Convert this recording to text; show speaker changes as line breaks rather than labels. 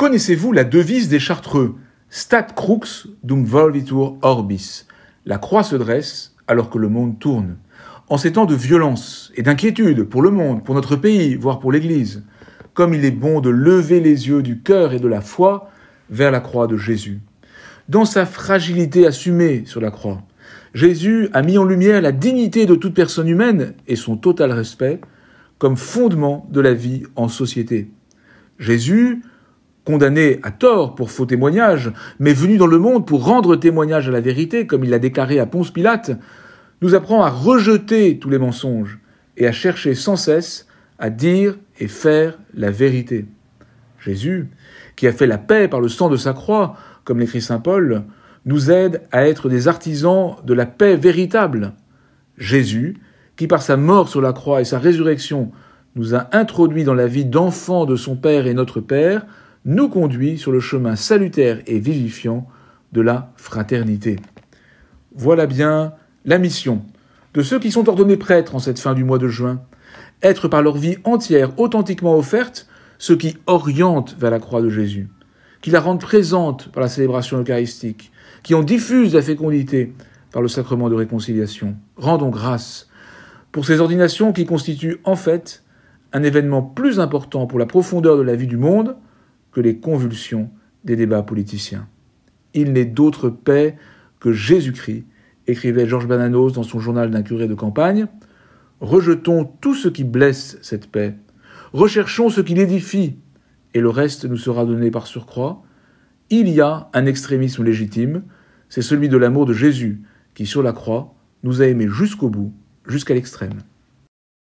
Connaissez-vous la devise des Chartreux ? Stat crux dum volvitur orbis. La croix se dresse alors que le monde tourne. En ces temps de violence et d'inquiétude pour le monde, pour notre pays, voire pour l'Église, comme il est bon de lever les yeux du cœur et de la foi vers la croix de Jésus. Dans sa fragilité assumée sur la croix, Jésus a mis en lumière la dignité de toute personne humaine et son total respect comme fondement de la vie en société. Jésus, condamné à tort pour faux témoignage, mais venu dans le monde pour rendre témoignage à la vérité, comme il l'a déclaré à Ponce Pilate, nous apprend à rejeter tous les mensonges et à chercher sans cesse à dire et faire la vérité. Jésus, qui a fait la paix par le sang de sa croix, comme l'écrit saint Paul, nous aide à être des artisans de la paix véritable. Jésus, qui par sa mort sur la croix et sa résurrection nous a introduits dans la vie d'enfants de son Père et notre Père, nous conduit sur le chemin salutaire et vivifiant de la fraternité. Voilà bien la mission de ceux qui sont ordonnés prêtres en cette fin du mois de juin, être par leur vie entière authentiquement offerte ce qui oriente vers la croix de Jésus, qui la rendent présente par la célébration eucharistique, qui en diffusent la fécondité par le sacrement de réconciliation. Rendons grâce pour ces ordinations qui constituent en fait un événement plus important pour la profondeur de la vie du monde que les convulsions des débats politiciens. Il n'est d'autre paix que Jésus-Christ, écrivait Georges Bernanos dans son journal d'un curé de campagne. Rejetons tout ce qui blesse cette paix, recherchons ce qui l'édifie, et le reste nous sera donné par surcroît. Il y a un extrémisme légitime, c'est celui de l'amour de Jésus, qui sur la croix nous a aimés jusqu'au bout, jusqu'à l'extrême.